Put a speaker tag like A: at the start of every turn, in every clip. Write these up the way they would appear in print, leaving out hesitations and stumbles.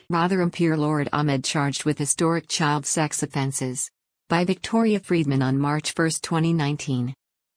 A: Rotherham Peer Lord Ahmed charged with historic child sex offences. By Victoria Friedman on March 1, 2019.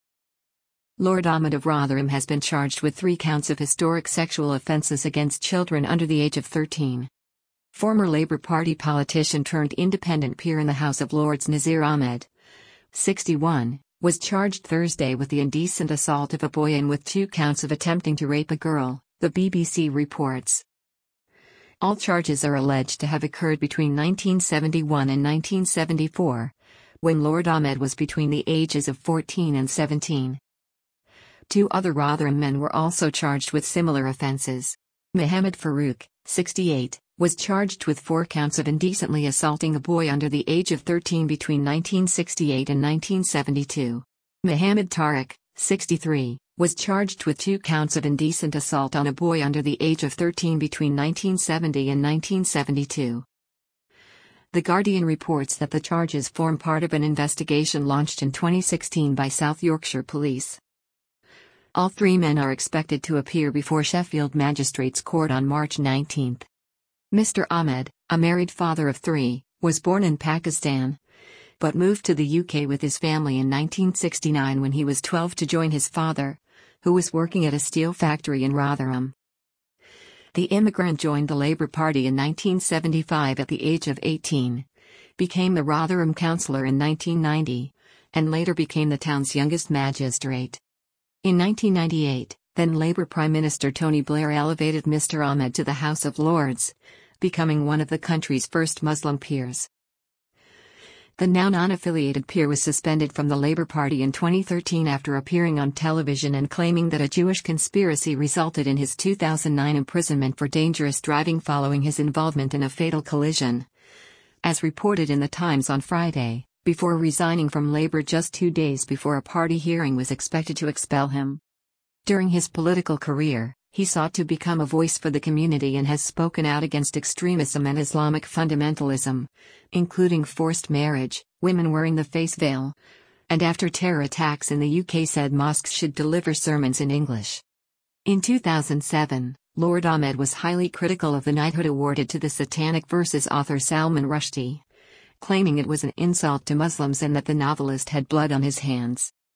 A: Lord Ahmed of Rotherham has been charged with 3 counts of historic sexual offences against children under the age of 13. Former Labour Party politician turned independent peer in the House of Lords Nazir Ahmed, 61, was charged Thursday with the indecent assault of a boy and with 2 counts of attempting to rape a girl, the BBC reports. All charges are alleged to have occurred between 1971 and 1974, when Lord Ahmed was between the ages of 14 and 17. 2 other Rotherham men were also charged with similar offences. Mohammed Farouk, 68, was charged with 4 counts of indecently assaulting a boy under the age of 13 between 1968 and 1972. Mohammed Tariq, 63, was charged with 2 counts of indecent assault on a boy under the age of 13 between 1970 and 1972. The Guardian reports that the charges form part of an investigation launched in 2016 by South Yorkshire Police. All 3 men are expected to appear before Sheffield Magistrates Court on March 19. Mr. Ahmed, a married father of 3, was born in Pakistan, but moved to the UK with his family in 1969 when he was 12 to join his father, who was working at a steel factory in Rotherham. The immigrant joined the Labour Party in 1975 at the age of 18, became the Rotherham councillor in 1990, and later became the town's youngest magistrate. In 1998, then Labour Prime Minister Tony Blair elevated Mr. Ahmed to the House of Lords, becoming one of the country's first Muslim peers. The now non-affiliated peer was suspended from the Labour Party in 2013 after appearing on television and claiming that a Jewish conspiracy resulted in his 2009 imprisonment for dangerous driving following his involvement in a fatal collision. As reported in The Times on Friday, before resigning from Labour just 2 days before a party hearing was expected to expel him. During his political career, he sought to become a voice for the community and has spoken out against extremism and Islamic fundamentalism, including forced marriage, women wearing the face veil, and after terror attacks in the UK said mosques should deliver sermons in English. In 2007, Lord Ahmed was highly critical of the knighthood awarded to the Satanic Verses author Salman Rushdie, claiming it was an insult to Muslims and that the novelist had blood on his hands.